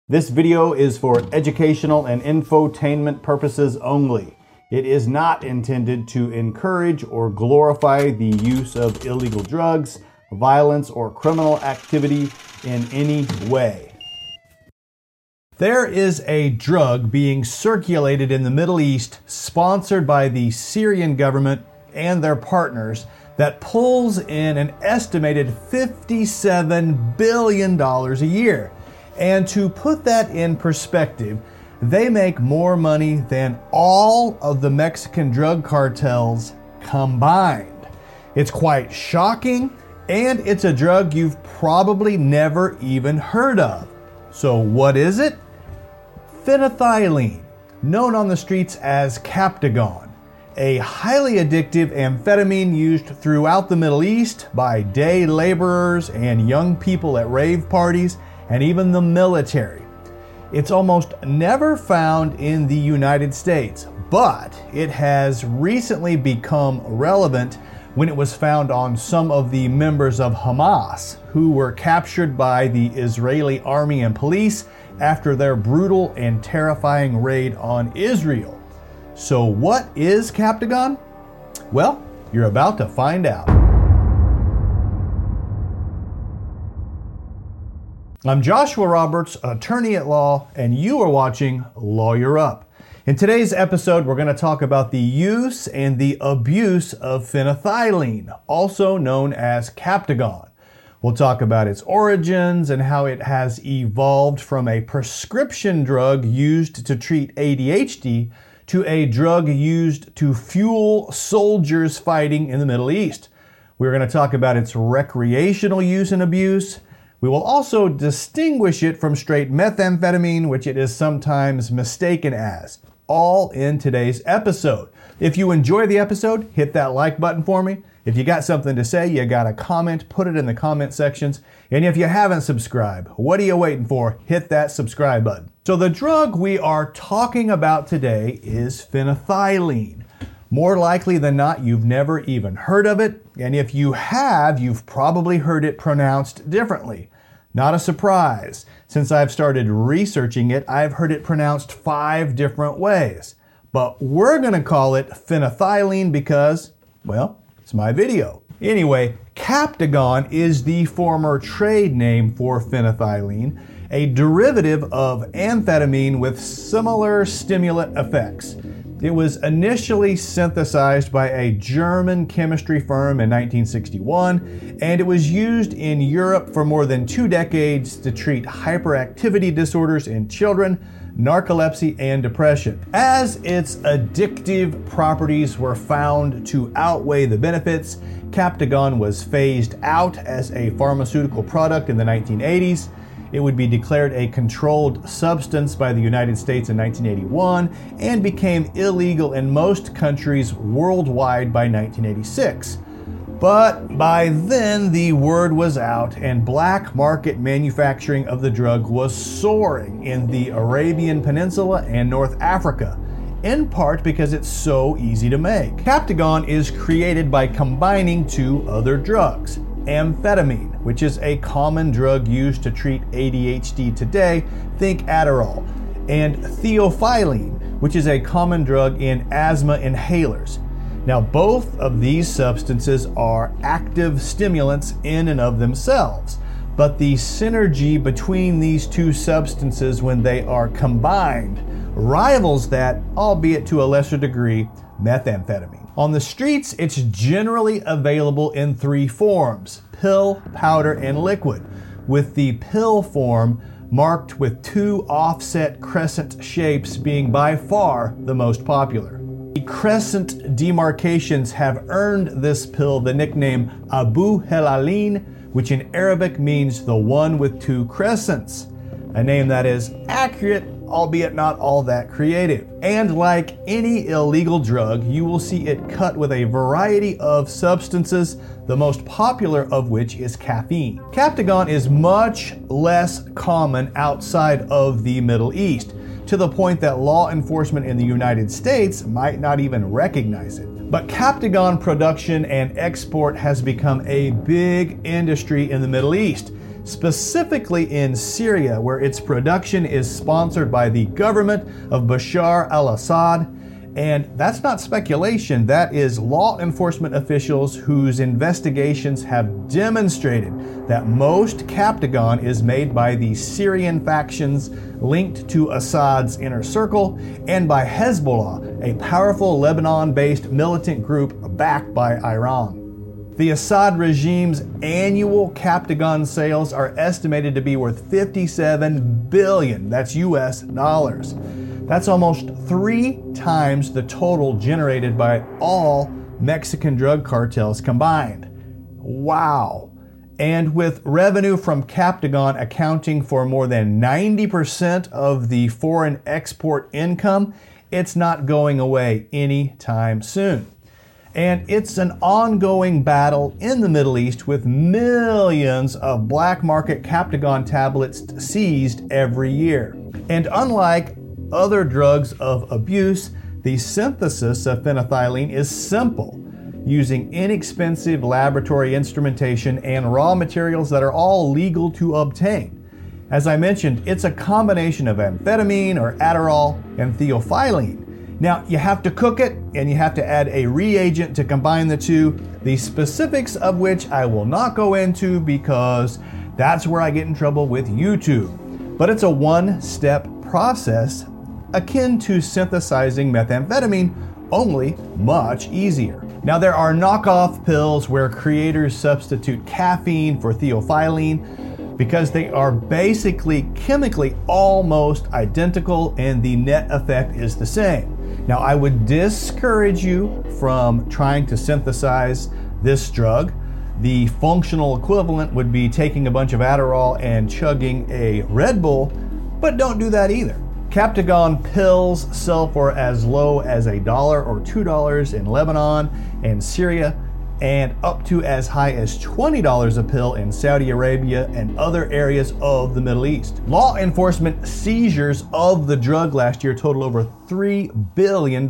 This video is for educational and infotainment purposes only. It is not intended to encourage or glorify the use of illegal drugs, violence, or criminal activity in any way. There is a drug being circulated in the Middle East, sponsored by the Syrian government and their partners, that pulls in an estimated $57 billion a year. And to put that in perspective, they make more money than all of the Mexican drug cartels combined. It's quite shocking, and it's a drug you've probably never even heard of. So what is it? Phenethylene, known on the streets as Captagon, a highly addictive amphetamine used throughout the Middle East by day laborers and young people at rave parties, and even the military. It's almost never found in the United States, but it has recently become relevant when it was found on some of the members of Hamas who were captured by the Israeli army and police after their brutal and terrifying raid on Israel. So what is Captagon? Well, you're about to find out. I'm Joshua Roberts, attorney at law, and you are watching Lawyer Up. In today's episode, we're going to talk about the use and the abuse of phenethylene, also known as Captagon. We'll talk about its origins and how it has evolved from a prescription drug used to treat ADHD to a drug used to fuel soldiers fighting in the Middle East. We're going to talk about its recreational use and abuse. We will also distinguish it from straight methamphetamine, which it is sometimes mistaken as, all in today's episode. If you enjoy the episode, hit that like button for me. If you got something to say, you got a comment, put it in the comment sections. And if you haven't subscribed, what are you waiting for? Hit that subscribe button. So the drug we are talking about today is phenethylene. More likely than not, you've never even heard of it. And if you have, you've probably heard it pronounced differently. Not a surprise. Since I've started researching it, I've heard it pronounced 5 different ways. But we're going to call it phenethylene because, well, it's my video. Anyway, Captagon is the former trade name for phenethylene, a derivative of amphetamine with similar stimulant effects. It was initially synthesized by a German chemistry firm in 1961, and it was used in Europe for more than 2 decades to treat hyperactivity disorders in children, narcolepsy, and depression. As its addictive properties were found to outweigh the benefits, Captagon was phased out as a pharmaceutical product in the 1980s. It would be declared a controlled substance by the United States in 1981 and became illegal in most countries worldwide by 1986. But by then, the word was out and black market manufacturing of the drug was soaring in the Arabian Peninsula and North Africa, in part because it's so easy to make. Captagon is created by combining 2 other drugs. Amphetamine, which is a common drug used to treat ADHD today, think Adderall, and theophylline, which is a common drug in asthma inhalers. Now, both of these substances are active stimulants in and of themselves, but the synergy between these 2 substances when they are combined rivals that, albeit to a lesser degree, methamphetamine. On the streets, it's generally available in 3 forms: pill, powder, and liquid, with the pill form marked with 2 offset crescent shapes being by far the most popular. The crescent demarcations have earned this pill the nickname Abu Helalin, which in Arabic means the one with 2 crescents, a name that is accurate, albeit not all that creative. And like any illegal drug, you will see it cut with a variety of substances, the most popular of which is caffeine. Captagon is much less common outside of the Middle East, to the point that law enforcement in the United States might not even recognize it. But Captagon production and export has become a big industry in the Middle East, specifically in Syria, where its production is sponsored by the government of Bashar al-Assad. And that's not speculation, that is law enforcement officials whose investigations have demonstrated that most Captagon is made by the Syrian factions linked to Assad's inner circle and by Hezbollah, a powerful Lebanon-based militant group backed by Iran. The Assad regime's annual Captagon sales are estimated to be worth $57 billion, that's US dollars. That's almost 3 times the total generated by all Mexican drug cartels combined. Wow. And with revenue from Captagon accounting for more than 90% of the foreign export income, it's not going away anytime soon. And it's an ongoing battle in the Middle East with millions of black market Captagon tablets seized every year. And unlike other drugs of abuse, the synthesis of phenethylene is simple, using inexpensive laboratory instrumentation and raw materials that are all legal to obtain. As I mentioned, it's a combination of amphetamine or Adderall and theophylline. Now, you have to cook it and you have to add a reagent to combine the two, the specifics of which I will not go into because that's where I get in trouble with YouTube. But it's a one-step process akin to synthesizing methamphetamine, only much easier. Now, there are knockoff pills where creators substitute caffeine for theophylline because they are basically chemically almost identical and the net effect is the same. Now, I would discourage you from trying to synthesize this drug. The functional equivalent would be taking a bunch of Adderall and chugging a Red Bull, but don't do that either. Captagon pills sell for as low as $1 or $2 in Lebanon and Syria, and up to as high as $20 a pill in Saudi Arabia and other areas of the Middle East. Law enforcement seizures of the drug last year total over $3 billion,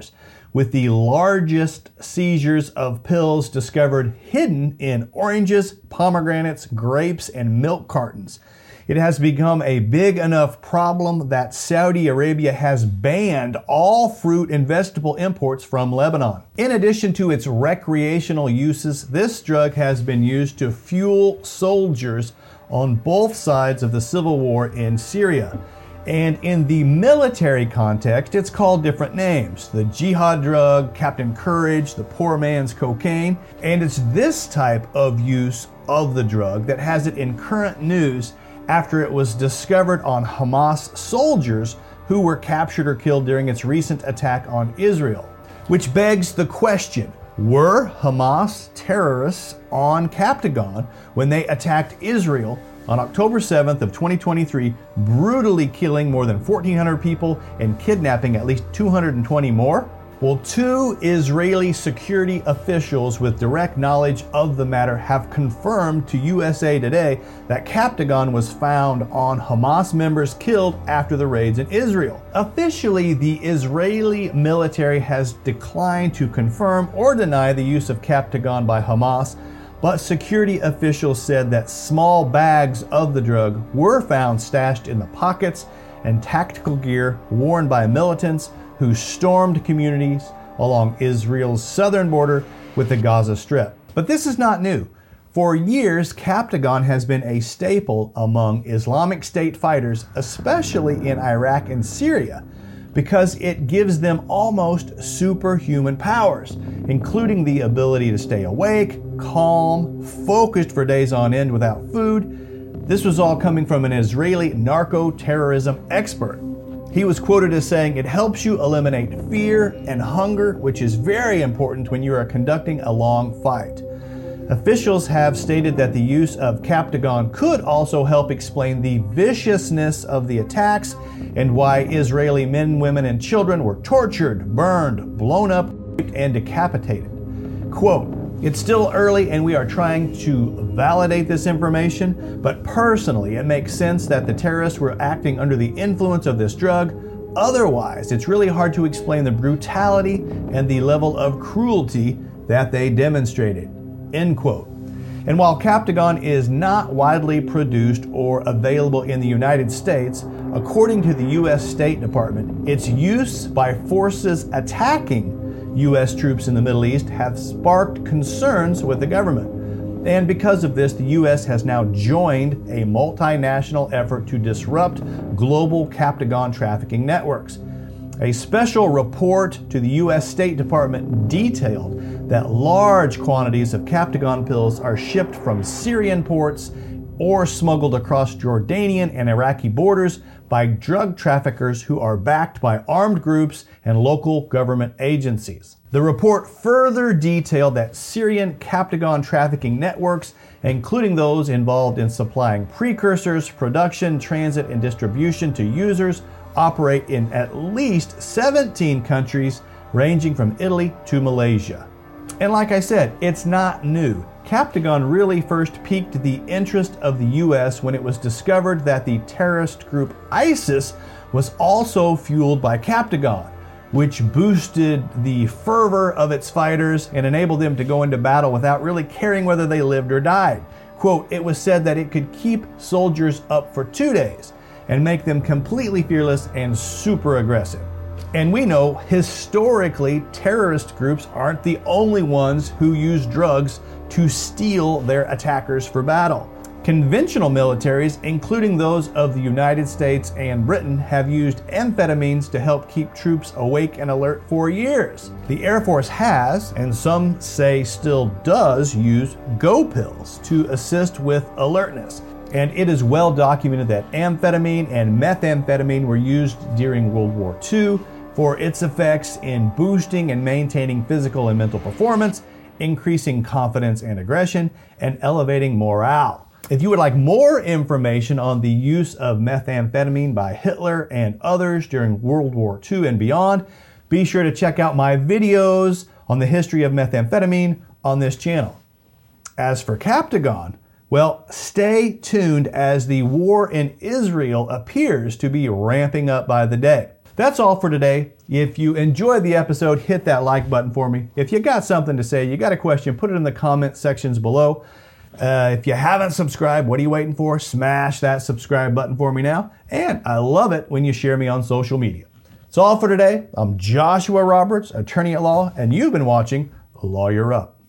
with the largest seizures of pills discovered hidden in oranges, pomegranates, grapes, and milk cartons. It has become a big enough problem that Saudi Arabia has banned all fruit and vegetable imports from Lebanon. In addition to its recreational uses, this drug has been used to fuel soldiers on both sides of the civil war in Syria. And in the military context, it's called different names. The jihad drug, Captain Courage, the poor man's cocaine. And it's this type of use of the drug that has it in current news after it was discovered on Hamas soldiers who were captured or killed during its recent attack on Israel. Which begs the question, were Hamas terrorists on Captagon when they attacked Israel on October 7th of 2023, brutally killing more than 1,400 people and kidnapping at least 220 more? Well, 2 Israeli security officials with direct knowledge of the matter have confirmed to USA Today that Captagon was found on Hamas members killed after the raids in Israel. Officially, the Israeli military has declined to confirm or deny the use of Captagon by Hamas, but security officials said that small bags of the drug were found stashed in the pockets and tactical gear worn by militants who stormed communities along Israel's southern border with the Gaza Strip. But this is not new. For years, Captagon has been a staple among Islamic State fighters, especially in Iraq and Syria, because it gives them almost superhuman powers, including the ability to stay awake, calm, focused for days on end without food. This was all coming from an Israeli narco-terrorism expert. He was quoted as saying, "It helps you eliminate fear and hunger, which is very important when you are conducting a long fight." Officials have stated that the use of Captagon could also help explain the viciousness of the attacks and why Israeli men, women, and children were tortured, burned, blown up, and decapitated. Quote, "It's still early and we are trying to validate this information, but personally it makes sense that the terrorists were acting under the influence of this drug. Otherwise, it's really hard to explain the brutality and the level of cruelty that they demonstrated." End quote. And while Captagon is not widely produced or available in the United States, according to the U.S. State Department, its use by forces attacking U.S. troops in the Middle East have sparked concerns with the government. And because of this, the U.S. has now joined a multinational effort to disrupt global Captagon trafficking networks. A special report to the U.S. State Department detailed that large quantities of Captagon pills are shipped from Syrian ports or smuggled across Jordanian and Iraqi borders by drug traffickers who are backed by armed groups and local government agencies. The report further detailed that Syrian Captagon trafficking networks, including those involved in supplying precursors, production, transit, and distribution to users, operate in at least 17 countries, ranging from Italy to Malaysia. And like I said, it's not new. Captagon really first piqued the interest of the U.S. when it was discovered that the terrorist group ISIS was also fueled by Captagon, which boosted the fervor of its fighters and enabled them to go into battle without really caring whether they lived or died. Quote, it was said that it could keep soldiers up for 2 days and make them completely fearless and super aggressive. And we know historically terrorist groups aren't the only ones who use drugs to steel their attackers for battle. Conventional militaries, including those of the United States and Britain, have used amphetamines to help keep troops awake and alert for years. The Air Force has, and some say still does, use Go pills to assist with alertness. And it is well documented that amphetamine and methamphetamine were used during World War II for its effects in boosting and maintaining physical and mental performance, increasing confidence and aggression, and elevating morale. If you would like more information on the use of methamphetamine by Hitler and others during World War II and beyond, be sure to check out my videos on the history of methamphetamine on this channel. As for Captagon, well, stay tuned as the war in Israel appears to be ramping up by the day. That's all for today. If you enjoyed the episode, hit that like button for me. If you got something to say, you got a question, put it in the comment sections below. If you haven't subscribed, what are you waiting for? Smash that subscribe button for me now. And I love it when you share me on social media. That's all for today. I'm Joshua Roberts, attorney at law, and you've been watching Lawyer Up.